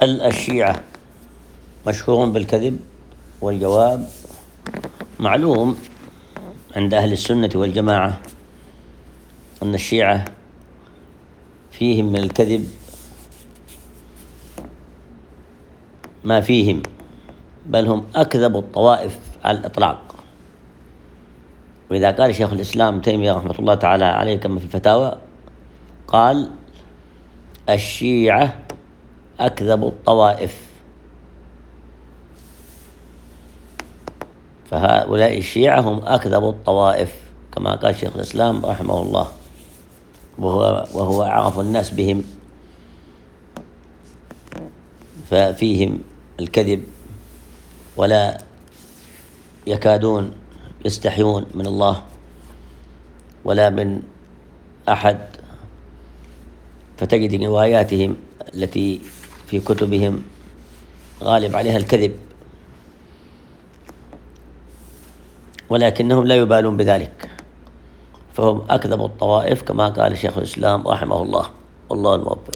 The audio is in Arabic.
هل الشيعة مشهورون بالكذب؟ والجواب معلوم عند أهل السنة والجماعة أن الشيعة فيهم من الكذب ما فيهم، بل هم أكذب الطوائف على الإطلاق. وإذا قال شيخ الإسلام تيمية رحمة الله تعالى عليه كما في الفتاوى، قال: الشيعة أكذب الطوائف. فهؤلاء الشيعة هم أكذب الطوائف كما قال شيخ الإسلام رحمه الله، وهو أعرف الناس بهم، ففيهم الكذب ولا يكادون يستحيون من الله ولا من أحد. فتجد رواياتهم التي في كتبهم غالب عليها الكذب، ولكنهم لا يبالون بذلك، فهم أكذب الطوائف كما قال شيخ الإسلام رحمه الله. والله الموفق.